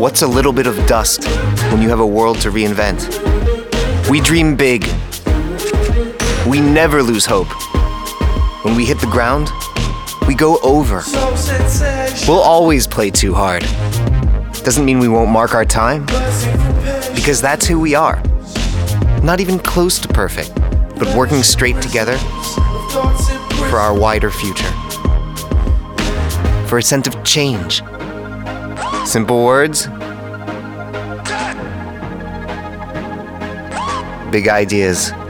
What's a little bit of dust when you have a world to reinvent? We dream big. We never lose hope. When we hit the ground, we go over. We'll always play too hard. Doesn't mean we won't mark our time, because that's who we are. Not even close to perfect, but working straight together for our wider future. For a sense of change. Simple words, big ideas.